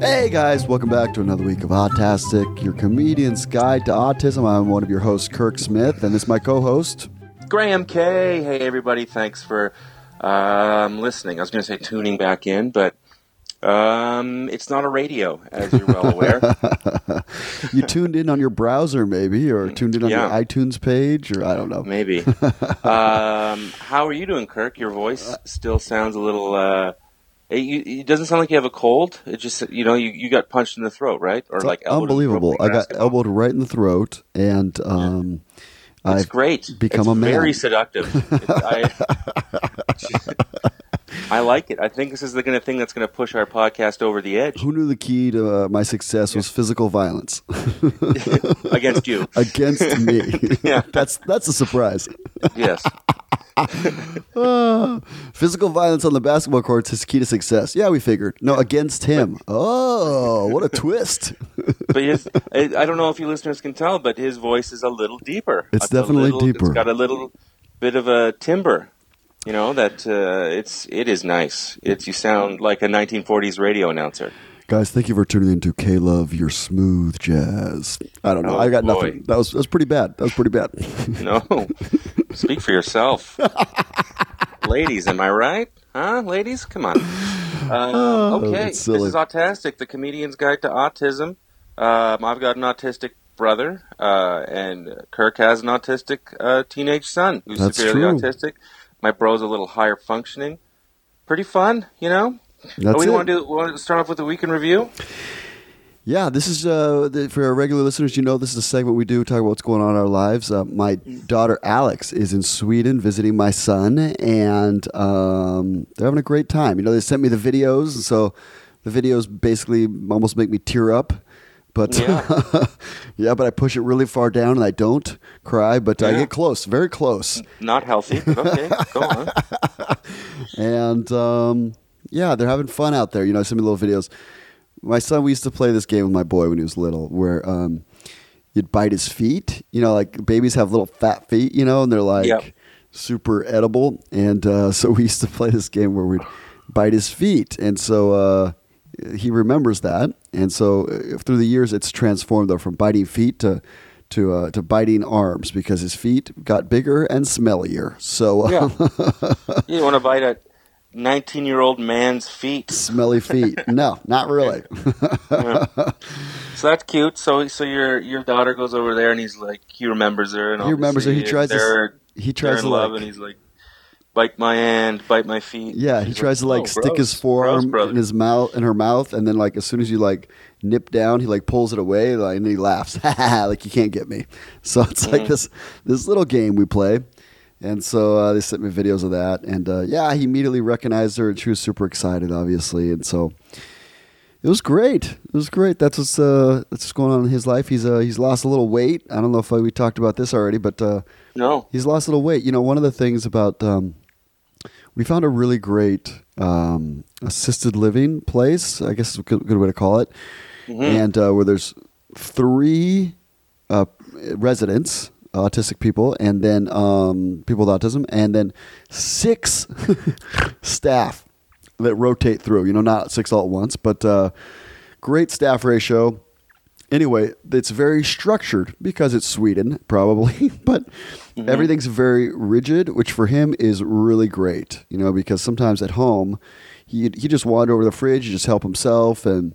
Hey guys, welcome back to another week of Autastic, your comedian's guide to autism. I'm one of your hosts, Kirk Smith, and this is my co-host, Graham K. Hey everybody, thanks for listening. I was going to say tuning back in, but it's not a radio, as you're well aware. You tuned in on your browser, maybe, or tuned in on your iTunes page, or I don't know. Maybe. How are you doing, Kirk? Your voice still sounds a little... It doesn't sound like you have a cold. It just, you got punched in the throat, right? Or like unbelievable. I got elbowed right in the throat, and it's great. Become a man. Very seductive. I like it. I think this is the kind of thing that's going to push our podcast over the edge. Who knew the key to my success was physical violence? Against you. Against me. Yeah. That's a surprise. Yes. Physical violence on the basketball court's his key to success. Yeah, we figured. No, against him. Oh, what a twist. But I don't know if you listeners can tell, but his voice is a little deeper. It's definitely deeper. It's got a little bit of a timbre. It is nice. You sound like a 1940s radio announcer. Guys, thank you for tuning in to K-Love, your smooth jazz. I don't know. I got nothing. That was pretty bad. No. Speak for yourself. Ladies, am I right? Huh? Ladies? Come on. Okay. This is Autastic, the comedian's guide to autism. I've got an autistic brother, and Kirk has an autistic teenage son who's severely autistic. My bro's a little higher functioning. Pretty fun, That's it. Want to start off with the week in review? Yeah, this is, for our regular listeners, this is a segment we do, talk about what's going on in our lives. My daughter Alex is in Sweden visiting my son, and they're having a great time. They sent me the videos, and so the videos basically almost make me tear up. But but I push it really far down, and I don't cry, but I get close, very close. Not healthy, but okay, go on. And they're having fun out there. Send me little videos. My son, we used to play this game with my boy when he was little, where you'd bite his feet. Like babies have little fat feet, and they're like super edible. And so we used to play this game where we'd bite his feet, and so he remembers that. And so through the years, it's transformed though from biting feet to biting arms, because his feet got bigger and smellier. So you want to bite a 19-year-old man's feet? Smelly feet? No, not really. So that's cute. So your daughter goes over there, and he's like, he remembers her, and he remembers her. He tries to love, and he's like, bite my hand, bite my feet. Yeah, he tries to stick his forearm in his mouth, in her mouth, and then as soon as you nip down, he pulls it away, and he laughs, like you can't get me. So it's like this little game we play, and so they sent me videos of that, and he immediately recognized her, and she was super excited, obviously, and so it was great. That's what's going on in his life. He's lost a little weight. I don't know if we talked about this already, but no, he's lost a little weight. One of the things about we found a really great assisted living place, I guess is a good way to call it, and where there's 3 residents, autistic people, and then people with autism, and then 6 staff that rotate through. Not 6 all at once, but great staff ratio. Anyway, it's very structured because it's Sweden, probably, but everything's very rigid, which for him is really great, because sometimes at home, he just wander over the fridge, just help himself, and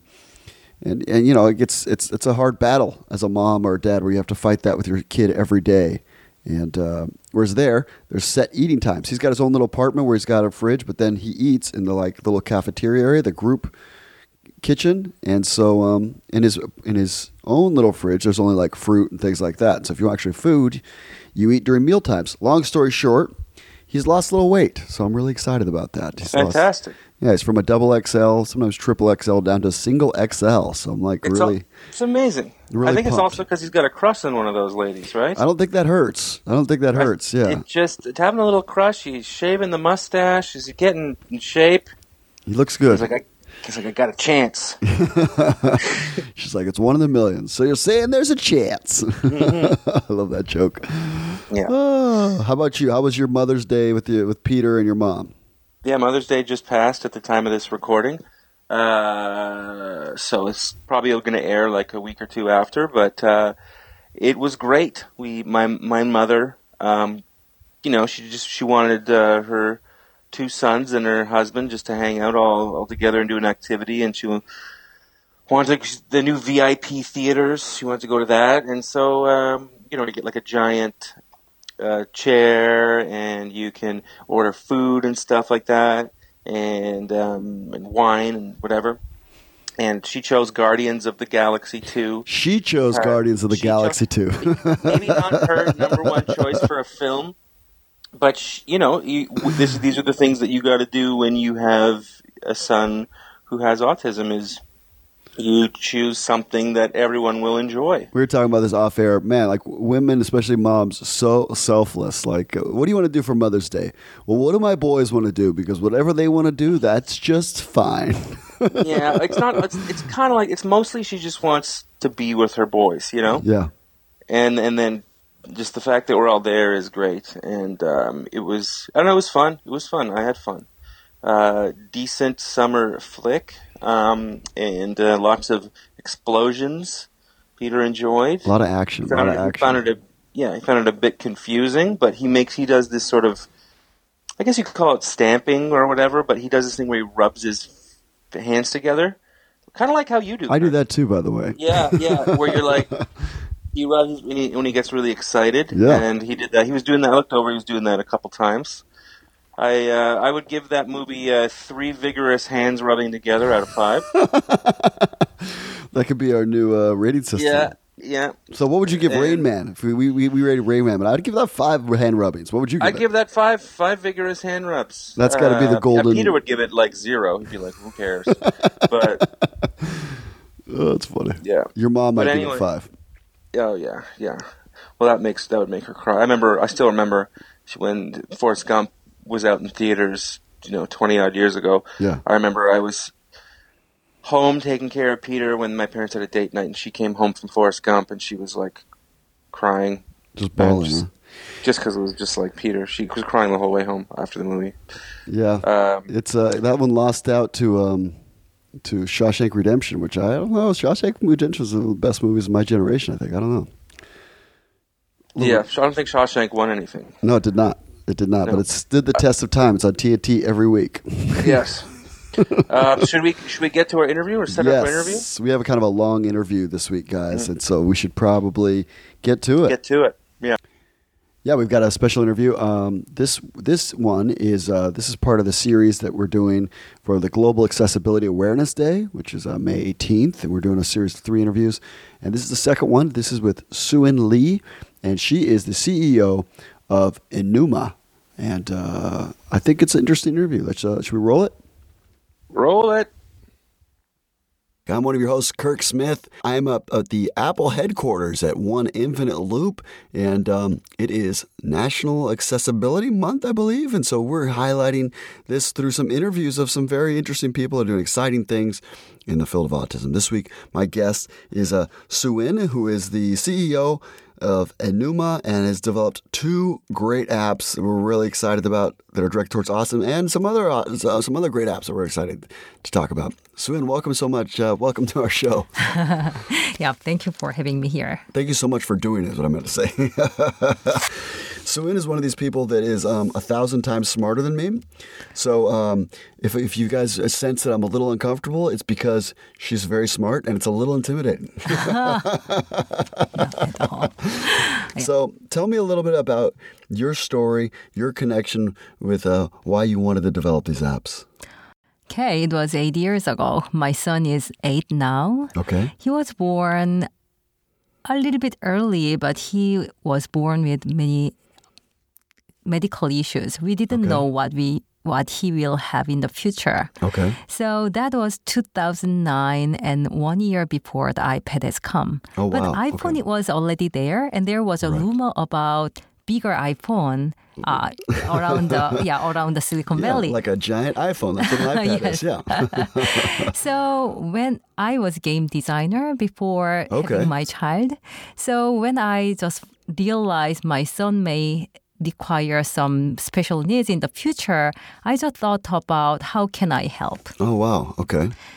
it's a hard battle as a mom or a dad where you have to fight that with your kid every day. And whereas there's set eating times. He's got his own little apartment where he's got a fridge, but then he eats in the little cafeteria area, the group kitchen, and so in his own little fridge there's only fruit and things like that. So if you want actually food, you eat during meal times. Long story short, he's lost a little weight, so I'm really excited about that. Fantastic. He's from a double XL, sometimes triple XL, down to a single XL. So I'm it's amazing. Really I think pumped. It's also because he's got a crush on one of those ladies, right? I don't think that hurts. Yeah, It's having a little crush. He's shaving the mustache. Is he getting in shape? He looks good. He's like, I got a chance. She's like, it's one in a million. So you're saying there's a chance. I love that joke. Yeah. How about you? How was your Mother's Day with Peter and your mom? Yeah, Mother's Day just passed at the time of this recording. So it's probably going to air like a week or two after, but it was great. My mother, she wanted her two sons and her husband just to hang out all together and do an activity, and she wanted the new VIP theaters. She wanted to go to that, and so to get like a giant chair, and you can order food and stuff like that, and wine and whatever. And she chose Guardians of the Galaxy 2. She chose Guardians of the Galaxy 2. Maybe not her number one choice for a film, but these are the things that you got to do when you have a son who has autism. Is you choose something that everyone will enjoy. We were talking about this off air. Man, like women, especially moms, so selfless. Like, what do you want to do for Mother's Day? Well, what do my boys want to do? Because whatever they want to do, that's just fine. Yeah, it's kind of like, it's mostly she just wants to be with her boys, Yeah. And then just the fact that we're all there is great. And it was fun. It was fun. I had fun. Decent summer flick. And lots of explosions. Peter enjoyed. A lot of action. He found it a bit confusing, but he does this sort of, I guess you could call it stamping or whatever, but he does this thing where he rubs his hands together, kind of like how you do. I do that too, by the way. Yeah, where you're like, he rubs when he gets really excited. Yeah. And he did that. He was doing that. I looked over. He was doing that a couple times. I would give that movie 3 vigorous hands rubbing together out of 5. That could be our new rating system. Yeah. So what would you give Rain Man? If we rated Rain Man, but I'd give that 5 hand rubbings. What would you give I'd give that 5 vigorous hand rubs. That's got to be the golden... Peter would give it like 0. He'd be like, who cares? But... Oh, that's funny. Yeah. Your mom might give it 5. Oh, yeah. Well, that would make her cry. I still remember when Forrest Gump was out in theaters, 20-odd years ago. Yeah. I remember I was home taking care of Peter when my parents had a date night, and she came home from Forrest Gump, and she was, like, crying. Just bawling, Just because it was just like Peter. She was crying the whole way home after the movie. Yeah. It's that one lost out to Shawshank Redemption, which I don't know. Shawshank Redemption is one of the best movies of my generation, I think. I don't know. Yeah, I don't think Shawshank won anything. No, it did not. It did not, but it stood the test of time. It's on TNT every week. Yes. Should we get to our interview or set up our interview? Yes, we have a kind of a long interview this week, guys, and so we should probably get to it. Yeah. Yeah, we've got a special interview. This one is this is part of the series that we're doing for the Global Accessibility Awareness Day, which is May 18th, and we're doing a series of 3 interviews. And this is the second one. This is with Sue-In Lee, and she is the CEO of Enuma. And I think it's an interesting interview. Should we roll it? Roll it. I'm one of your hosts, Kirk Smith. I'm up at the Apple headquarters at One Infinite Loop, and it is National Accessibility Month, I believe. And so we're highlighting this through some interviews of some very interesting people who are doing exciting things in the field of autism. This week, my guest is Sue-In, who is the CEO of Enuma and has developed 2 great apps that we're really excited about that are directed towards autism, and some other great apps that we're excited to talk about. Sue-In, welcome so much. Welcome to our show. Yeah, thank you for having me here. Thank you so much for doing it, is what I meant to say. Sue-In is one of these people that is 1,000 times smarter than me. So if you guys sense that I'm a little uncomfortable, it's because she's very smart and it's a little intimidating. Not at all. So tell me a little bit about your story, your connection with why you wanted to develop these apps. Okay, it was 8 years ago. My son is 8 now. Okay. He was born a little bit early, but he was born with many medical issues. We didn't know what he will have in the future. Okay. So that was 2009, and 1 year before the iPad has come. Oh, but wow. iPhone, it was already there, and there was a rumor about bigger iPhone around the Silicon Valley. Like a giant iPhone. That's what an iPad is, yeah. So when I was game designer before having my child, so when I just realized my son may require some special needs in the future, I just thought about how can I help. Oh, wow. Okay.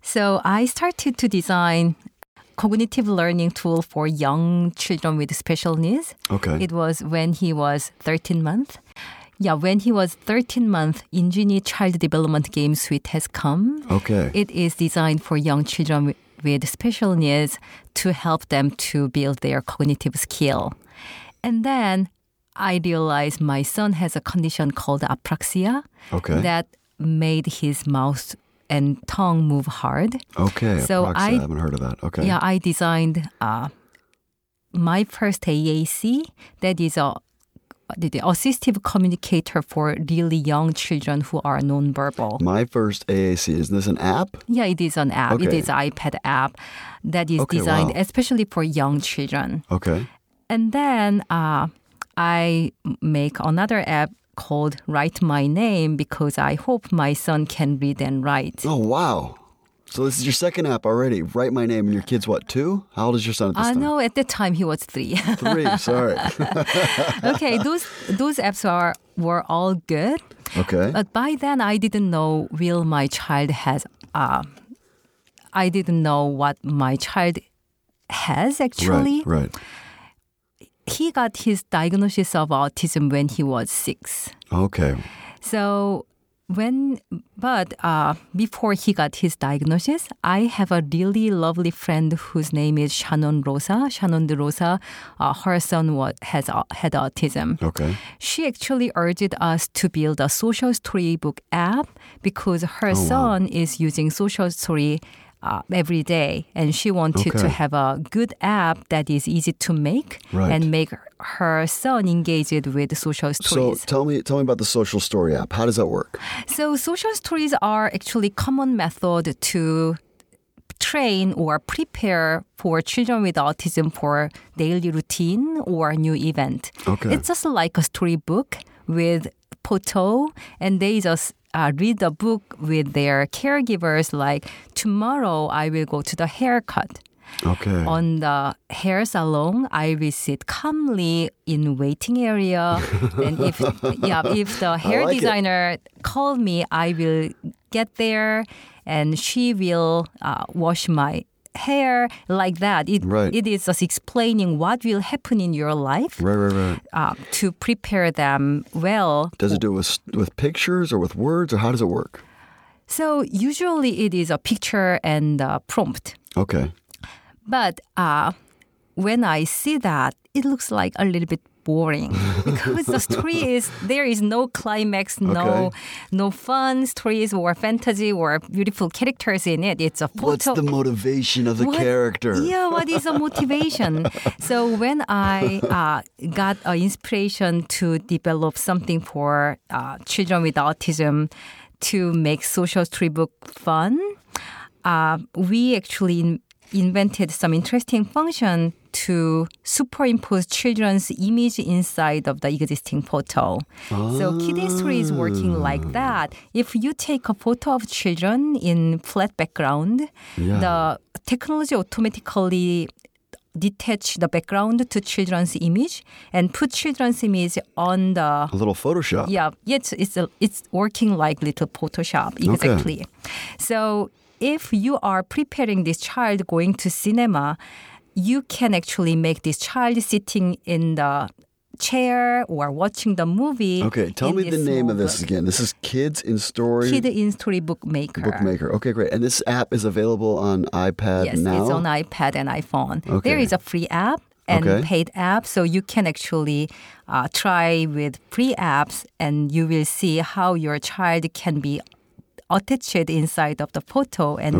So I started to design cognitive learning tool for young children with special needs. Okay. It was when he was 13 months. Yeah, when he was 13 months, Ingenie Child Development Game Suite has come. Okay. It is designed for young children with special needs to help them to build their cognitive skill. And then I realized my son has a condition called apraxia that made his mouth and tongue move hard. Okay, so apraxia. I haven't heard of that. Okay. Yeah, I designed my first AAC, that is the assistive communicator for really young children who are nonverbal. My first AAC, is this an app? Yeah, it is an app. Okay. It is an iPad app that is designed especially for young children. Okay. And then I make another app called Write My Name because I hope my son can read and write. Oh, wow. So this is your second app already. Write My Name. And your kid's what, 2? How old is your son at this time? No, at the time he was 3. 3, sorry. Okay, those apps were all good. Okay. But by then I didn't know my child has. I didn't know what my child has actually. Right. He got his diagnosis of autism when he was 6. Okay. So before he got his diagnosis, I have a really lovely friend whose name is Shannon Rosa. Shannon Rosa, her son had autism. Okay. She actually urged us to build a social storybook app because her son is using social story every day, and she wanted to have a good app that is easy to make and make her son engaged with social stories. So tell me about the social story app. How does that work? So social stories are actually common method to train or prepare for children with autism for daily routine or new event. Okay. It's just like a storybook with photo, and they just read the book with their caregivers, like, tomorrow I will go to the haircut. Okay. On the hair salon, I will sit calmly in waiting area. And if the hair designer call me, I will get there and she will wash my hair, like that. It is just explaining what will happen in your life. Right. To prepare them well. Does it do it with pictures or with words, or how does it work? So usually it is a picture and a prompt. Okay. But when I see that, it looks like a little bit boring because the story there is no climax, no fun stories or fantasy or beautiful characters in it. It's a photo. What's the motivation of the character? Yeah, what is the motivation? So when I got inspiration to develop something for children with autism to make social storybook fun, we actually invented some interesting function to superimpose children's image inside of the existing photo. So Kiddie Story is working like that. If you take a photo of children in flat background, the technology automatically detach the background to children's image and put children's image on the... A little Photoshop. Yeah, it's working like little Photoshop, exactly. Okay. So if you are preparing this child going to cinema, you can actually make this child sitting in the chair or watching the movie. Okay, tell me the name of this again. This is Kids in Story... Kid in Story Bookmaker. Bookmaker. Okay, great. And this app is available on iPad now? Yes, it's on iPad and iPhone. Okay. There is a free app and paid app, so you can actually try with free apps and you will see how your child can be attached inside of the photo and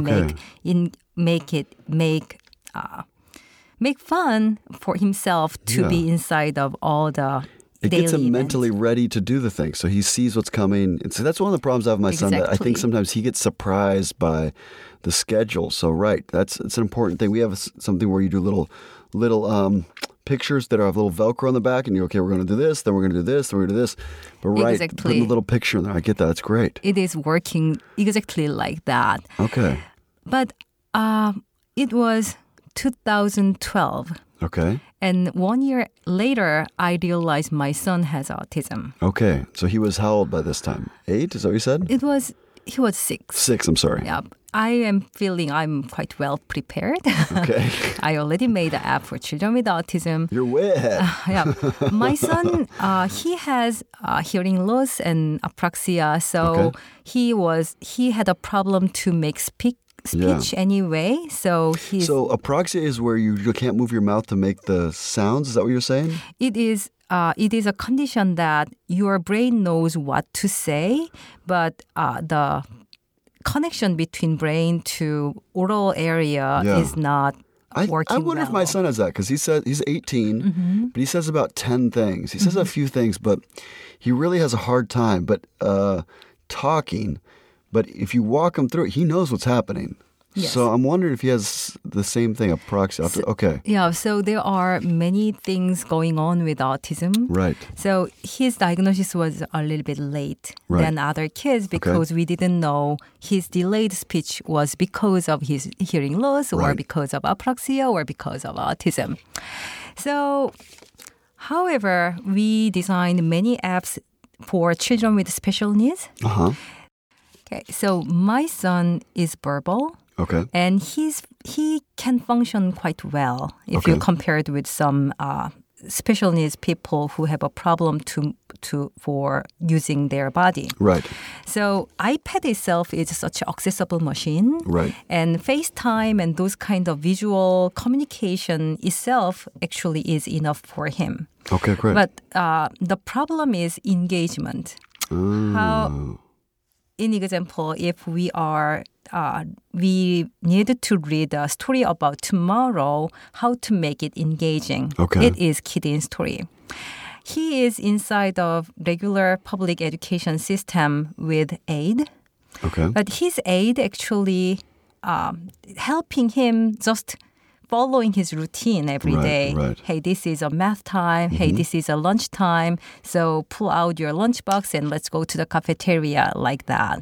make fun for himself to be inside of all the It daily gets him events. mentally ready to do the thing. So he sees what's coming. And so that's one of the problems I have with my son. That I think sometimes he gets surprised by the schedule. So it's an important thing. We have something where you do little pictures that have little Velcro on the back, and you're we're going to do this, then we're going to do this, then we're going to do this. But putting a little picture in there, I get that. That's great. It is working exactly like that. Okay. But it was 2012. Okay. And 1 year later, I realized my son has autism. Okay. So he was how old by this time? 8? Is that what you said? He was 6. 6, I'm sorry. Yeah. I am feeling I'm quite well prepared. Okay. I already made an app for children with autism. You're way ahead. Yeah. My son, he has hearing loss and apraxia, so he had a problem to make speech anyway. So apraxia is where you can't move your mouth to make the sounds. Is that what you're saying? It is a condition that your brain knows what to say, but the connection between brain to oral area is not working I wonder if my son has that, because he said he's 18, but he says about 10 things. He says a few things, but he really has a hard time talking. But if you walk him through it, he knows what's happening. Yes. So I'm wondering if he has the same thing, apraxia. Okay. Yeah, so there are many things going on with autism. Right. So his diagnosis was a little bit late than other kids because we didn't know his delayed speech was because of his hearing loss or because of apraxia or because of autism. So, however, we designed many apps for children with special needs. Uh-huh. Okay, so my son is verbal. Okay. And he can function quite well if you compare it with some special needs people who have a problem for using their body. Right. So iPad itself is such an accessible machine. Right. And FaceTime and those kind of visual communication itself actually is enough for him. Okay, great. But the problem is engagement. Oh. In example, if we need to read a story about tomorrow, how to make it engaging. Okay. It is Kidding Story. He is inside of regular public education system with aid. Okay. But his aid actually helping him just following his routine every day. Right. Hey, this is a math time. Hey, this is a lunch time. So pull out your lunchbox and let's go to the cafeteria like that.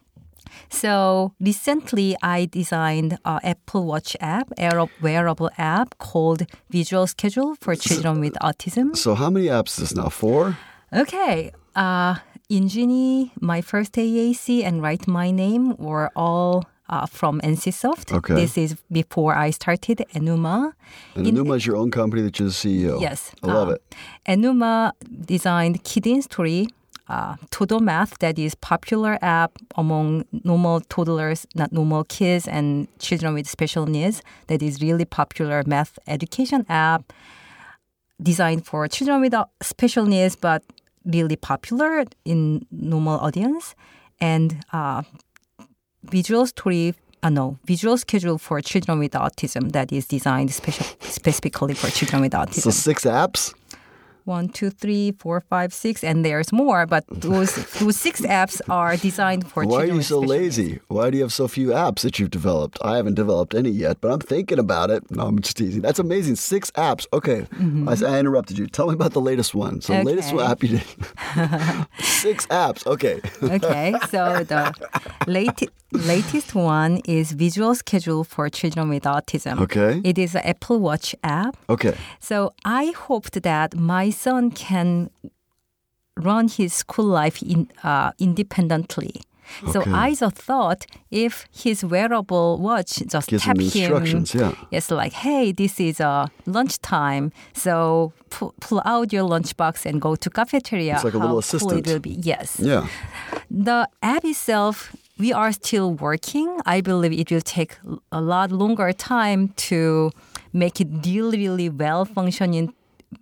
So recently, I designed an Apple Watch app, a wearable app called Visual Schedule for children with autism. So how many apps is this now? 4? Okay. Ingenie, My First AAC, and Write My Name were all from NCSoft. Okay. This is before I started Enuma. And Enuma is your own company that you're the CEO. Yes. I love it. Enuma designed Kidding Story, Todo Math, that is popular app among normal toddlers, not normal kids and children with special needs. That is really popular math education app designed for children with special needs, but really popular in normal audience. And Visual Schedule for children with autism that is designed specifically for children with autism. So 6 apps? 1, 2, 3, 4, 5, 6, and there's more. But those 6 apps are designed for Why children. Why are you with so special lazy? needs. Why do you have so few apps that you've developed? I haven't developed any yet, but I'm thinking about it. No, I'm just teasing. That's amazing. 6 apps. Okay. I interrupted you. Tell me about the latest one. So the latest app you did. 6 apps. Okay. Okay, so the latest one is Visual Schedule for children with autism. Okay. It is an Apple Watch app. Okay. So I hoped that my son can run his school life independently. So Okay. I just thought if his wearable watch just Gives tap him instructions, yeah. It's like, hey, this is lunchtime, so pull out your lunchbox and go to cafeteria. It's like a little How cool assistant. it will be. Yes. Yeah. The app itself, we are still working. I believe it will take a lot longer time to make it really well functioning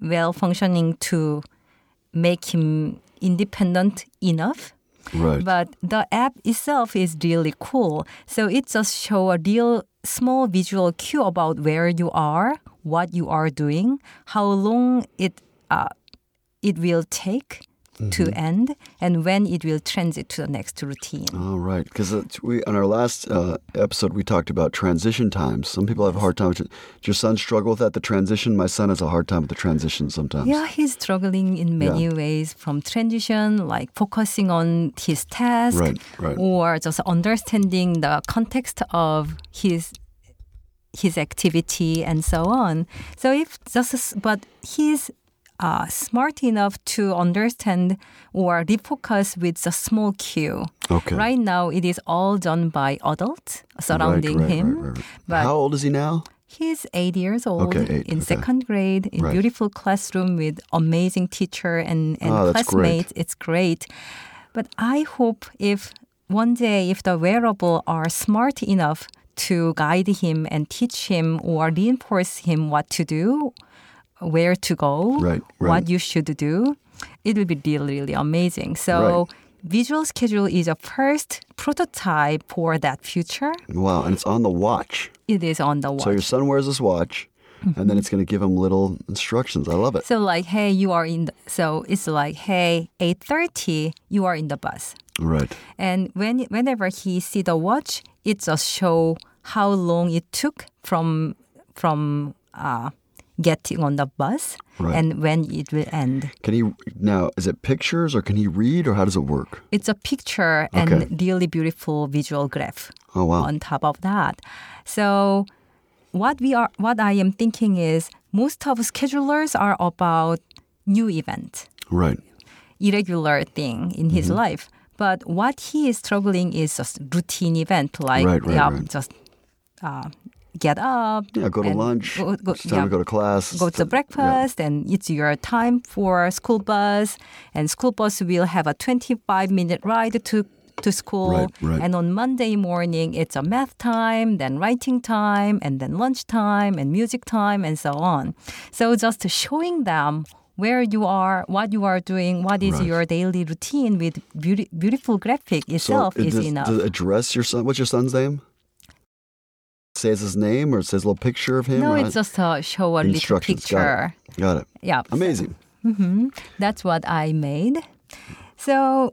to make him independent enough. Right. But the app itself is really cool. So it just shows a real small visual cue about where you are, what you are doing, how long it will take to end, and when it will transit to the next routine. Oh, right. Because on our last episode, we talked about transition times. Some people have a hard time with it. Does your son struggle with that, the transition? My son has a hard time with the transition sometimes. Yeah, he's struggling in many ways, from transition, like focusing on his task, Right. or just understanding the context of his activity and so on. So but his smart enough to understand or refocus with a small cue. Okay. Right now, it is all done by adults surrounding him. Right. But how old is he now? he's 8 years old, Okay, 8, in okay. second grade, in Right. beautiful classroom with amazing teacher and that's classmates. great. It's great. But I hope if one day, if the wearable are smart enough to guide him and teach him or reinforce him what to do, where to go, Right. what you should do, it will be really, really amazing. So Visual Schedule is a first prototype for that future. Wow, and it's on the watch. It is on the watch. So your son wears this watch, and then it's going to give him little instructions. I love it. So like, hey, you are in. So it's like, hey, 8:30, you are in the bus. Right. And whenever he see the watch, it just show how long it took from getting on the bus Right. and when it will end. Can he now? Is it pictures or can he read or how does it work? It's a picture Okay. and really beautiful visual graph Oh wow. on top of that. So what I am thinking is most of schedulers are about new event, Right. irregular thing in his life. But what he is struggling is just routine event, like Right. just get up, Yeah. Go to and lunch. go, It's time to go to class. go to breakfast, and it's your time for school bus. And school bus will have a 25-minute ride to school. Right. And on Monday morning, it's a math time, then writing time, and then lunch time, and music time, and so on. So just showing them where you are, what you are doing, what is Right. your daily routine with beautiful graphic itself is enough. Does it address your son? What's your son's name? Says his name or it says a little picture of him? No, or it's just a show a little instructions. picture. Got it. Yeah. Amazing. That's what I made. So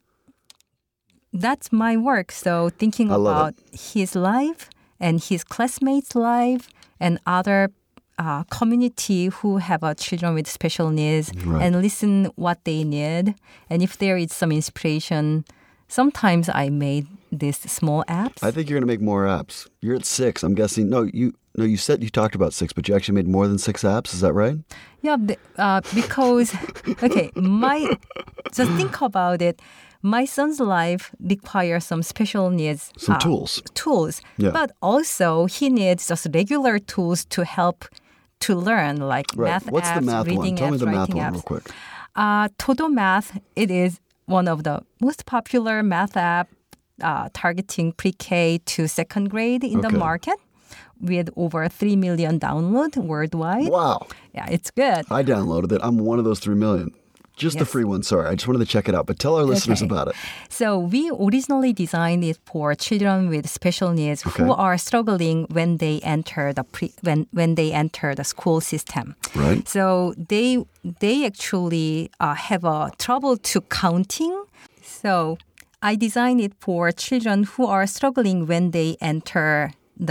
that's my work. So thinking I love about his life and his classmates' life and other community who have children with special needs Right. and listen what they need. And if there is some inspiration, sometimes I made these small apps. I think you're going to make more apps. You're at 6. I'm guessing. No, you said you talked about 6, but you actually made more than 6 apps. Is that right? Yeah, because okay, just think about it. My son's life requires some special needs, Some tools. Yeah. But also he needs just regular tools to help to learn, like Right. math What's apps, the math reading one? Tell me apps, the math writing one apps. real quick. Todo Math, it is one of the most popular math app targeting pre-K to second grade in the Okay. market, with over 3 million downloads worldwide. Wow. Yeah, it's good. I downloaded it. I'm one of those 3 million. Just the Yes. free one. Sorry. I just wanted to check it out. But tell our listeners Okay. about it. So we originally designed it for children with special needs Okay. who are struggling when they enter when they enter the school system. Right. So they actually have a trouble to counting. So I designed it for children who are struggling when they enter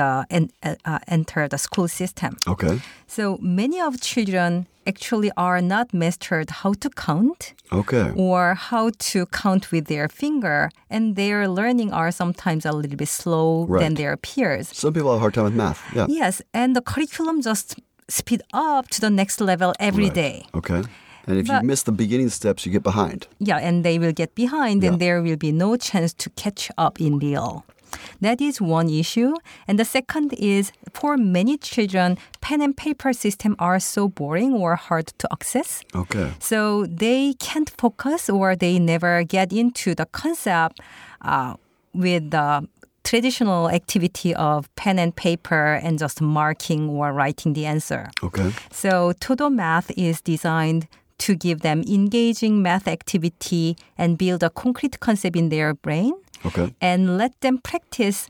the school system. Okay. So many of children actually are not mastered how to count Okay. or how to count with their finger, and their learning are sometimes a little bit slow Right. than their peers. Some people have a hard time with math. Yeah. Yes, and the curriculum just speed up to the next level every Right. day. Okay. And if you But- miss the beginning steps, you get behind. Yeah, and they will get behind, Yeah. and there will be no chance to catch up in real. That is one issue. And the second is for many children, pen and paper system are so boring or hard to access. Okay. So they can't focus or they never get into the concept with the traditional activity of pen and paper and just marking or writing the answer. Okay. So Todo Math is designed to give them engaging math activity and build a concrete concept in their brain Okay. and let them practice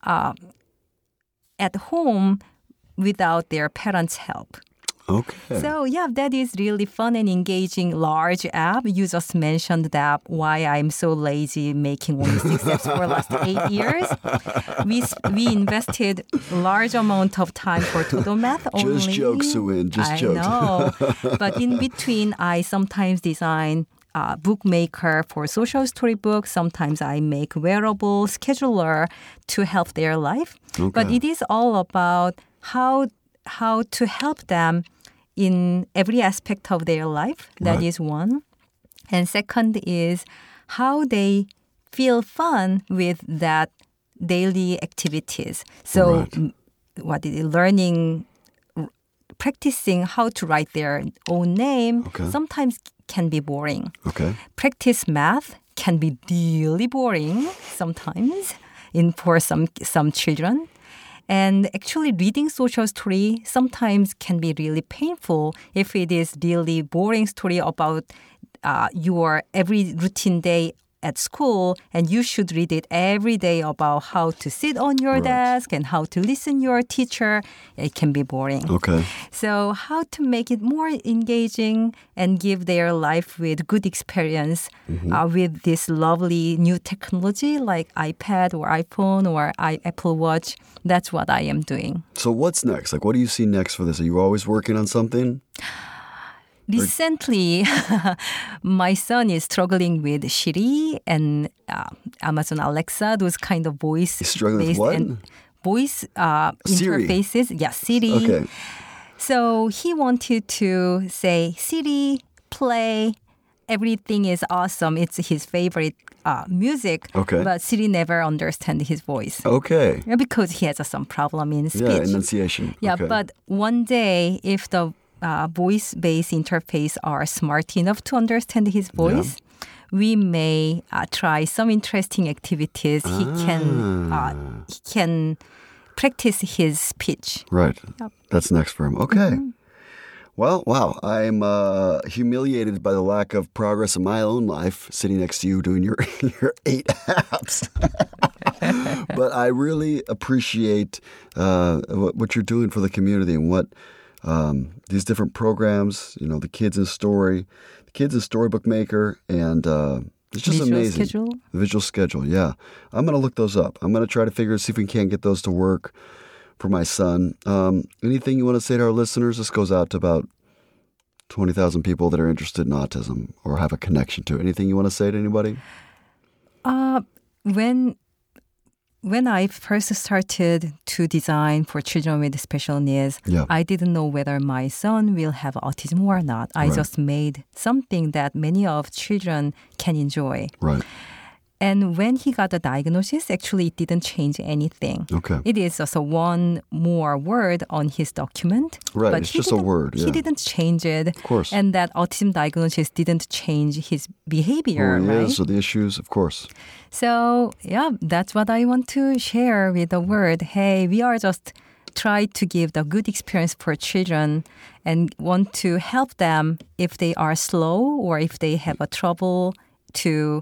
at home without their parents' help. Okay. So yeah, that is really fun and engaging large app. You just mentioned that why I'm so lazy making only 6 apps for the last 8 years. We invested large amount of time for Todo Math only. Just jokes, Suin. Just jokes. I know. But in between, I sometimes design bookmaker for social storybook. Sometimes I make wearable scheduler to help their life. Okay. But it is all about how to help them in every aspect of their life. That is one. And second is how they feel fun with that daily activities. So learning, practicing how to write their own name sometimes can be boring. Practice math can be really boring sometimes for some children. And actually reading social story sometimes can be really painful if it is really boring story about your every routine day at school, and you should read it every day about how to sit on your desk and how to listen your teacher. It can be boring. So how to make it more engaging and give their life with good experience with this lovely new technology like iPad or iPhone or Apple Watch. That's what I am doing. So what's next? Like, what do you see next for this? Are you always working on something? Recently, my son is struggling with Siri and Amazon Alexa, those kind of voice-based and voice interfaces. Yeah, Siri. Okay. So he wanted to say, Siri, play. Everything is awesome. It's his favorite music. But Siri never understands his voice. Because he has some problem in speech. Yeah, enunciation. Yeah, but one day, if the voice-based interface are smart enough to understand his voice, we may try some interesting activities. He can practice his speech. Right. That's next for him. Okay. Well, wow. I'm humiliated by the lack of progress in my own life, sitting next to you doing your 8 apps. But I really appreciate what you're doing for the community and what these different programs, the Kids in Storybook Maker, and it's just amazing. Visual Schedule, yeah. I'm going to look those up. I'm going to try to see if we can get those to work for my son. Anything you want to say to our listeners? This goes out to about 20,000 people that are interested in autism or have a connection to it. Anything you want to say to anybody? When I first started to design for children with special needs, I didn't know whether my son will have autism or not. I just made something that many of children can enjoy. And when he got the diagnosis, actually it didn't change anything. It is just one more word on his document. But it's just a word. He didn't change it. Of course. And that autism diagnosis didn't change his behavior, right? So the issues, of course. So, that's what I want to share with the world. Hey, we are just try to give the good experience for children and want to help them if they are slow or if they have a trouble to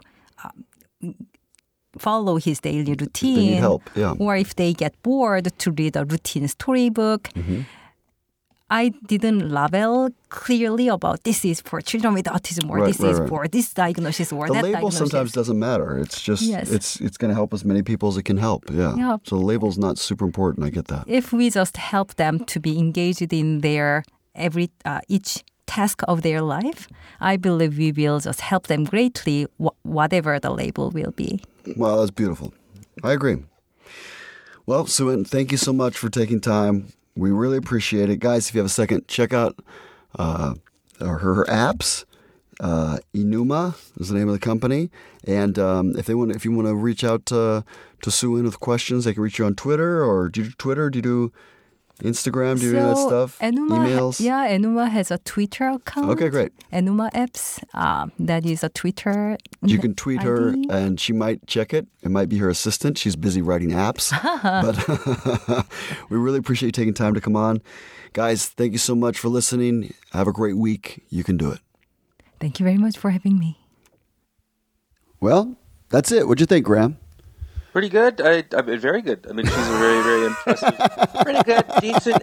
follow his daily routine. They need help, or if they get bored to read a routine storybook. I didn't label clearly about this is for children with autism or this is for this diagnosis or that diagnosis. The label sometimes doesn't matter. It's just it's going to help as many people as it can help. Yeah. So the label's not super important. I get that. If we just help them to be engaged in their each task of their life, I believe we will just help them greatly, whatever the label will be. Wow, that's beautiful. I agree. Well, Soo-In, thank you so much for taking time. We really appreciate it. Guys, if you have a second, check out her apps. Enuma is the name of the company. And if you want to reach out to Soo-In with questions, they can reach you on Twitter. Or do you do Twitter? Do you do Instagram? Do you do that stuff? Emails? Enuma has a Twitter account. Okay, great. Enuma Apps, that is a Twitter You can tweet ID. her, and she might check it. It might be her assistant. She's busy writing apps. But we really appreciate you taking time to come on. Guys, thank you so much for listening. Have a great week. You can do it. Thank you very much for having me. Well, that's it. What'd you think, Graham? Pretty good. I mean, very good. I mean, she's a very, very impressive. Pretty good. Decent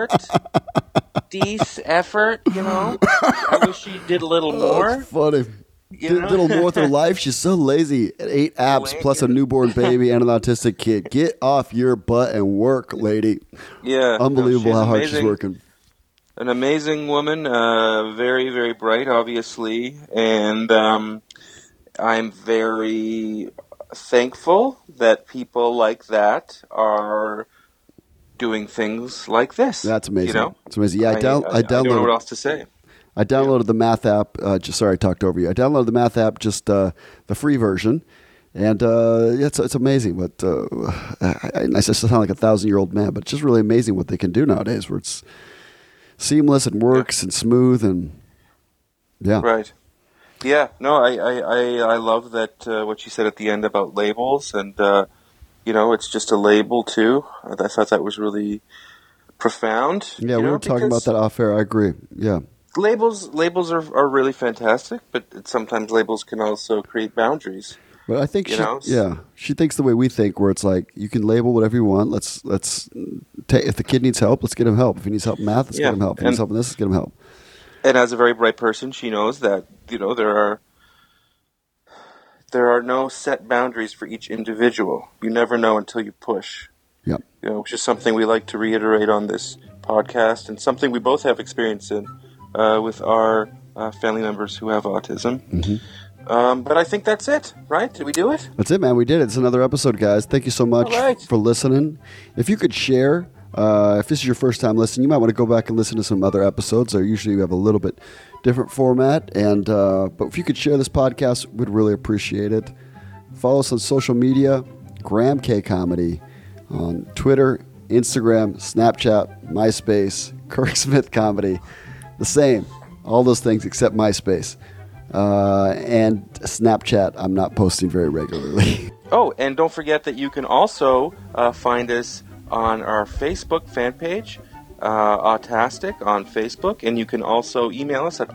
effort. I wish she did a little more. That's funny. Did a little more with her life. She's so lazy. 8 apps plus a newborn baby and an autistic kid. Get off your butt and work, lady. Yeah. Unbelievable how hard she's working. An amazing woman. Very, very bright, obviously. And I'm very thankful that people like that are doing things like this. That's amazing. You know? It's amazing. Yeah, I don't know what else to say. I downloaded the Math app. Sorry, I talked over you. I downloaded the Math app, just the free version, and it's amazing. But I just sound like a 1,000-year-old man, but it's just really amazing what they can do nowadays, where it's seamless and works and smooth and yeah. Right. Yeah. No, I love that what you said at the end about labels, and it's just a label too. I thought that was really profound. Yeah, we were talking about that off air. I agree. Yeah. Labels are really fantastic, but sometimes labels can also create boundaries. But I think she thinks the way we think, where it's like you can label whatever you want. Let's if the kid needs help, let's get him help. If he needs help in math, let's get him help. If he needs help in this, let's get him help. And as a very bright person, she knows that there are no set boundaries for each individual. You never know until you push. Yeah. Which is something we like to reiterate on this podcast, and something we both have experience in. With our family members who have autism. Mm-hmm. But I think that's it, right? Did we do it? That's it, man. We did it. It's another episode, guys. Thank you so much for listening. If you could share, if this is your first time listening, you might want to go back and listen to some other episodes. They usually have a little bit different format. And but if you could share this podcast, we'd really appreciate it. Follow us on social media, Graham K Comedy, on Twitter, Instagram, Snapchat, MySpace, Kirk Smith Comedy. The same. All those things except MySpace. And Snapchat, I'm not posting very regularly. Oh, and don't forget that you can also find us on our Facebook fan page, Autastic on Facebook. And you can also email us at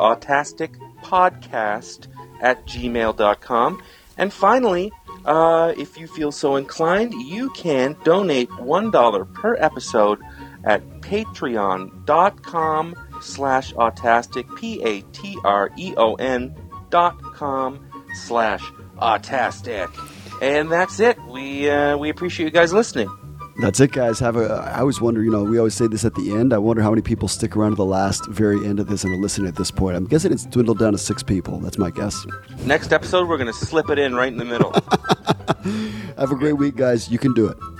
autasticpodcast@gmail.com. And finally, if you feel so inclined, you can donate $1 per episode at patreon.com/autastic, patreon.com/autastic. And that's it. We appreciate you guys listening. That's it, guys. I always wonder, we always say this at the end. I wonder how many people stick around to the very end of this and are listening at this point. I'm guessing it's dwindled down to 6 people. That's my guess. Next episode, we're going to slip it in right in the middle. Have a great week, guys. You can do it.